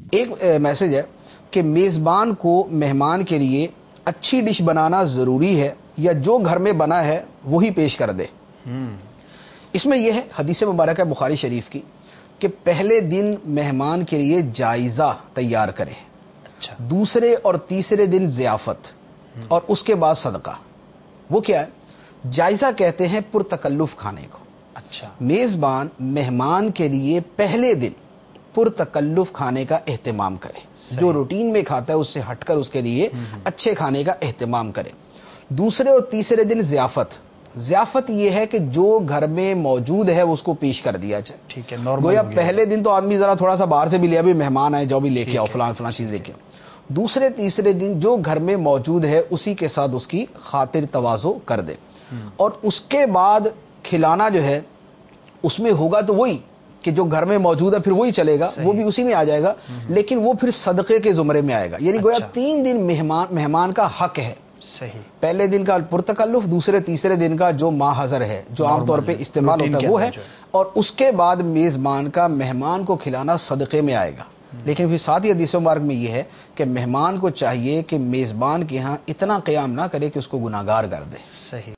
ایک میسج ہے کہ میزبان کو مہمان کے لیے اچھی ڈش بنانا ضروری ہے یا جو گھر میں بنا ہے وہی پیش کر دے. اس میں یہ ہے حدیث مبارکہ بخاری شریف کی کہ پہلے دن مہمان کے لیے جائزہ تیار کرے, دوسرے اور تیسرے دن ضیافت, اور اس کے بعد صدقہ. وہ کیا ہے؟ جائزہ کہتے ہیں پرتکلف کھانے کو. میزبان مہمان کے لیے پہلے دن پرتکلف کھانے کا اہتمام کرے, جو روٹین میں کھاتا ہے اس سے ہٹ کر اس کے لیے اچھے کھانے کا اہتمام کرے. دوسرے اور تیسرے دن ضیافت. ضیافت یہ ہے کہ جو گھر میں موجود ہے اس کو پیش کر دیا جائے. ٹھیک ہے, گویا پہلے دن تو آدمی ذرا تھوڑا سا باہر سے بھی لیا, بھی مہمان آئے جو بھی لے کے آؤ, فلاں فلاں چیز لے کے آؤ. دوسرے تیسرے دن جو گھر میں موجود ہے اسی کے ساتھ اس کی خاطر تواضع کر دے, اور اس کے بعد کھلانا جو ہے اس میں ہوگا تو وہی کہ جو گھر میں موجود ہے پھر وہی چلے گا, وہ بھی اسی میں آ جائے گا, لیکن وہ پھر صدقے کے زمرے میں آئے گا. یعنی گویا 3 دن مہمان کا حق ہے. پہلے دن کا پرتکلف, دوسرے تیسرے دن کا جو ما حضر ہے, جو عام طور پہ استعمال ہوتا ہے وہ ہے, اور اس کے بعد میزبان کا مہمان کو کھلانا صدقے میں آئے گا. لیکن پھر ساتھ ہی حدیث مبارک میں یہ ہے کہ مہمان کو چاہیے کہ میزبان کے ہاں اتنا قیام نہ کرے کہ اس کو گناہگار کر دے.